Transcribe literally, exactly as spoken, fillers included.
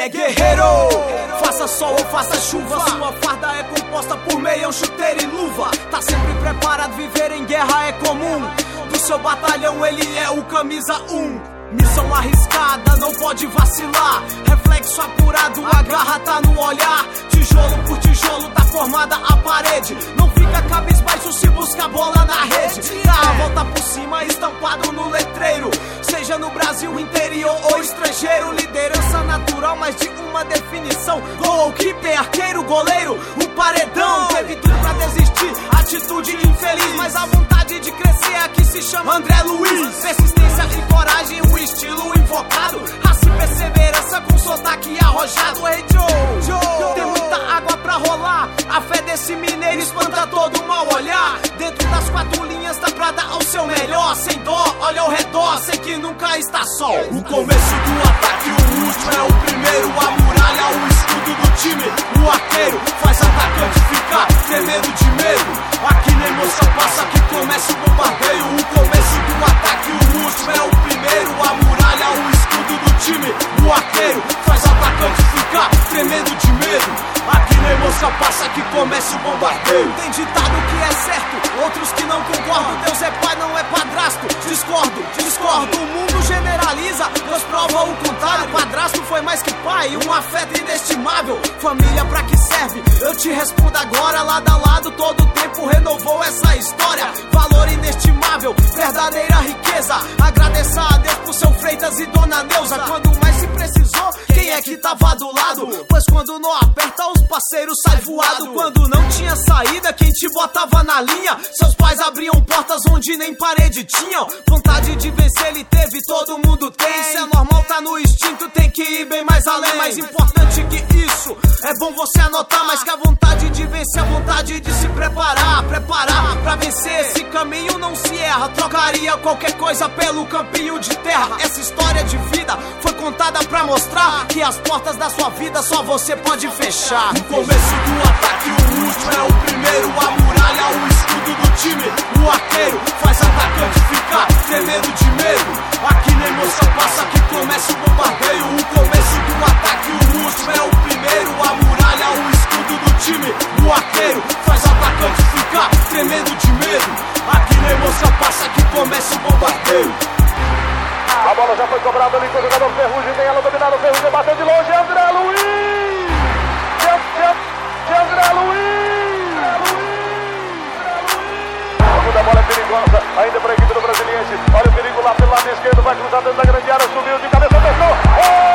é guerreiro. Faça sol ou faça chuva, sua farda é composta por meião, chuteira e luva. Tá sempre preparado, viver em guerra é comum. Do seu batalhão ele é o camisa um. Missão arriscada, não pode vacilar. Reflexo apurado, a garra tá no olhar. Tijolo por tijolo tá formada a parede. Não fica cabisbaixo se busca a bola na rede. Dá a volta por cima, estampado no letreiro. Seja no Brasil, interior ou estrangeiro. Liderança natural, mas de uma definição. Goalkeeper, arqueiro, goleiro, o paredão. Teve tudo pra desistir, atitude infeliz, mas a vontade de crescer aqui se chama André Luiz. Persistência e coragem, o estilo invocado. Raça e perseverança com sotaque arrojado. Hey Joe, Joe, tem muita água pra rolar. A fé desse mineiro espanta todo mal olhar. Dentro das quatro linhas dá pra dar o seu melhor. Sem dó, olha ao redor, sei que nunca está só. O começo do ataque, o último é o primeiro. A muralha, o escudo do time. O arqueiro faz atacante ficar tremendo de medo. Aqui nem mosca passa que começa o bombardeio. O começo do ataque, o último é o primeiro. A muralha, o escudo do time. O arqueiro faz atacante ficar tremendo de medo. Aqui nem mosca passa que começa o bombardeio. Tem ditado que é certo, outros que não concordam. Deus é pai, não é padrasto. Discordo, discordo, o mundo generaliza. Deus prova o contrário. Padrasto foi mais que pai, um afeto inestimável. Família pra que serve? Eu te respondo agora. Lado a lado todo o tempo renovou essa história. Valor inestimável, verdadeira riqueza. Agradeça a Deus por seu Freitas e Dona Neuza. Quando mais se precisou, quem é que tava do lado? Pois quando não aperta, os parceiros saem voado. Quando não tinha saída, quem te botava na linha? Seus pais abriam portas onde nem parede tinham. Vontade de vencer ele teve, todo mundo tem. Isso é normal, tá no instinto, tem que ir bem mais além. Mais importante que isso, é bom você anotar. Mais que a vontade de vencer, a vontade de se preparar. Preparar pra vencer, esse caminho não se erra. Trocaria qualquer coisa pelo campinho de terra. Essa história de vida foi contada pra mostrar que as portas da sua vida só você pode fechar. No começo do ataque, o último é o primeiro. A muralha, o escudo do time. O arqueiro faz atacante ficar tremendo de medo. Aqui nem mosca passa que começa o bombardeio. O começo do ataque, o último é o primeiro. A muralha, o escudo do time. O arqueiro faz atacante ficar tremendo de medo. Aqui nem mosca passa que começa o bombardeio. A bola já foi cobrada ali com o jogador Ferrugem. Tem ela dominada, o Ferrugem bateu de longe. André Luiz! De, de, de André Luiz! A bola é perigosa, ainda para a equipe do Brasiliense. Olha o perigo lá pelo lado esquerdo, vai cruzar dentro da grande área, subiu de cabeça, testou. Oh!